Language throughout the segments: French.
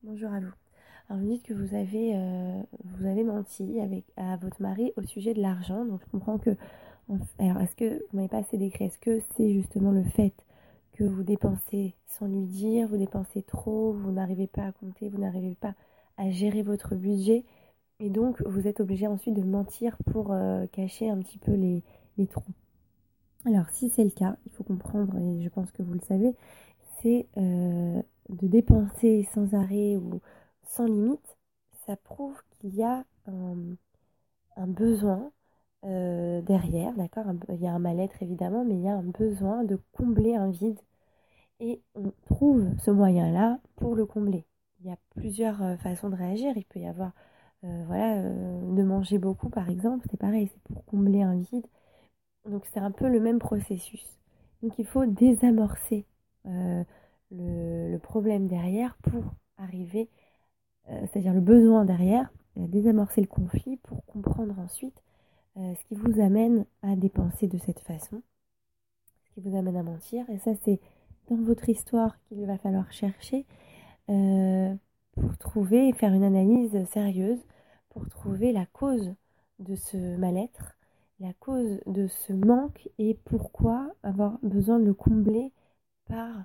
Bonjour à vous. Alors vous dites que vous avez menti à votre mari au sujet de l'argent. Donc je comprends que... Alors est-ce que vous m'avez pas assez décrit? Est-ce que c'est justement le fait que vous dépensez sans lui dire, vous dépensez trop, vous n'arrivez pas à compter, vous n'arrivez pas à gérer votre budget et donc vous êtes obligé ensuite de mentir pour cacher un petit peu les trous. Alors si c'est le cas, il faut comprendre, et je pense que vous le savez, c'est de dépenser sans arrêt ou sans limite, ça prouve qu'il y a un besoin derrière, d'accord. Il y a un mal-être évidemment, mais il y a un besoin de combler un vide et on trouve ce moyen-là pour le combler. Il y a plusieurs façons de réagir. Il peut y avoir, de manger beaucoup par exemple, c'est pareil, c'est pour combler un vide. Donc c'est un peu le même processus. Donc il faut désamorcer euh, le problème derrière pour arriver, c'est-à-dire le besoin derrière, désamorcer le conflit pour comprendre ensuite ce qui vous amène à dépenser de cette façon, ce qui vous amène à mentir. Et ça c'est dans votre histoire qu'il va falloir chercher pour trouver et faire une analyse sérieuse, pour trouver la cause de ce mal-être, la cause de ce manque et pourquoi avoir besoin de le combler par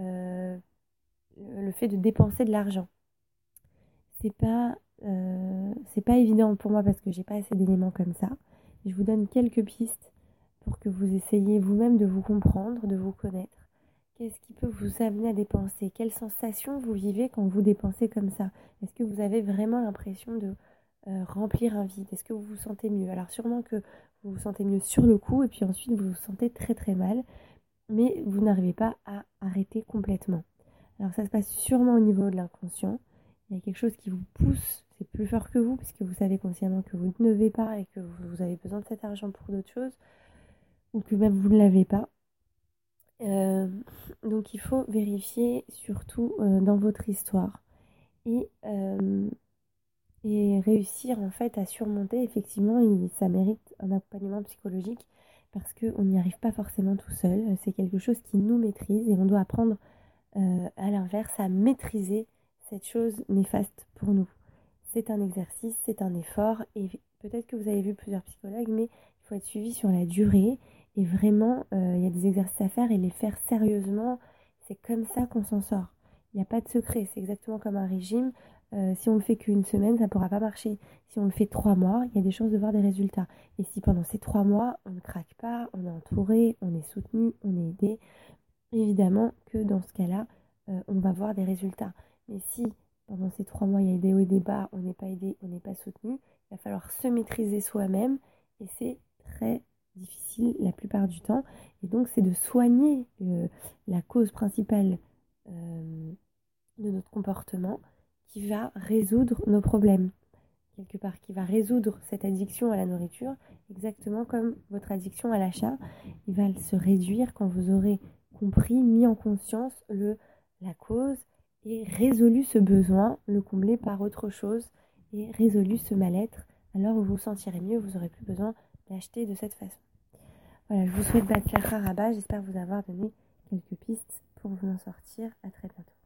le fait de dépenser de l'argent. C'est pas évident pour moi parce que j'ai pas assez d'éléments comme ça. Je vous donne quelques pistes pour que vous essayiez vous-même de vous comprendre, de vous connaître. Qu'est-ce qui peut vous amener à dépenser? Quelles sensations vous vivez quand vous dépensez comme ça? Est-ce que vous avez vraiment l'impression de remplir un vide? Est-ce que vous vous sentez mieux? Alors sûrement que vous vous sentez mieux sur le coup et puis ensuite vous vous sentez très très mal, mais vous n'arrivez pas à arrêter complètement. Alors ça se passe sûrement au niveau de l'inconscient. Il y a quelque chose qui vous pousse, c'est plus fort que vous, puisque vous savez consciemment que vous ne levez pas et que vous avez besoin de cet argent pour d'autres choses, ou que même vous ne l'avez pas. Euh, donc il faut vérifier surtout dans votre histoire et, euh, et réussir en fait à surmonter. Effectivement, ça mérite un accompagnement psychologique parce qu'on n'y arrive pas forcément tout seul. C'est quelque chose qui nous maîtrise et on doit apprendre à l'inverse à maîtriser cette chose néfaste pour nous. C'est un exercice, c'est un effort et peut-être que vous avez vu plusieurs psychologues, mais il faut être suivi sur la durée et vraiment, il y a des exercices à faire et les faire sérieusement. C'est comme ça qu'on s'en sort. Il n'y a pas de secret, c'est exactement comme un régime. Si on le fait qu'une semaine, ça ne pourra pas marcher. Si on le fait 3 mois, il y a des chances de voir des résultats. Et si pendant ces 3 mois, on ne craque pas, on est entouré, on est soutenu, on est aidé, évidemment que dans ce cas-là, on va voir des résultats. Mais si pendant ces 3 mois, il y a des hauts et des bas, on n'est pas aidé, on n'est pas soutenu, il va falloir se maîtriser soi-même et c'est très difficile la plupart du temps. Et donc, c'est de soigner la cause principale de notre comportement qui va résoudre nos problèmes. Quelque part, qui va résoudre cette addiction à la nourriture, exactement comme votre addiction à l'achat. Il va se réduire quand vous aurez compris, mis en conscience la cause et résolu ce besoin, le combler par autre chose et résolu ce mal-être. Alors vous vous sentirez mieux, vous n'aurez plus besoin d'acheter de cette façon. Voilà, je vous souhaite d'être Rabat. J'espère vous avoir donné quelques pistes pour vous en sortir. À très bientôt.